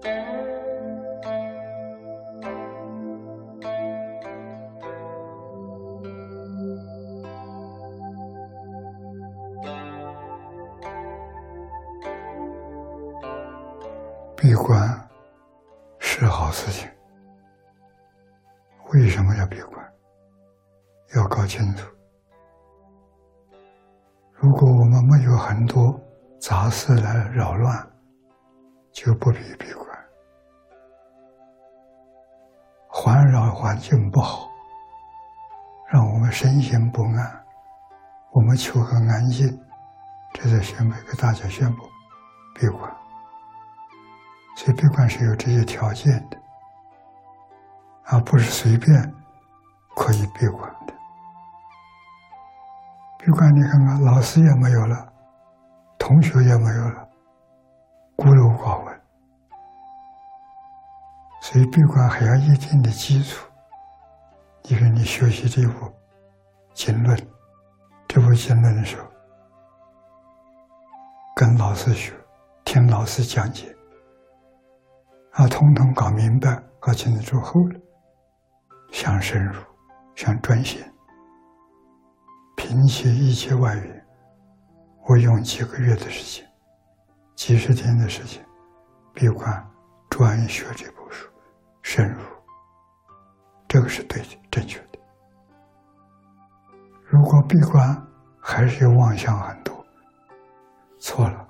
闭关是好事情，为什么要闭关？要搞清楚。如果我们没有很多杂事来扰乱，就不必闭关。环绕环境不好，让我们身心不安，我们求个安静，这是给大家宣布闭关。所以闭关是有这些条件的，而不是随便可以闭关的。闭关你看看，老师也没有了，同学也没有了，孤陋寡闻。所以闭关还要一定的基础。你看你学习这部经论，这部经论的时候，跟老师学，听老师讲解，统统搞明白搞清楚之后了，想深入，想专心，摒弃一切外缘，我用几个月的时间，几十天的时间，闭关专学这部书，深入，这个是对的，正确的。如果闭关还是有妄想很多，错了。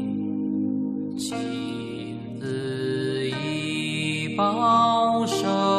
保守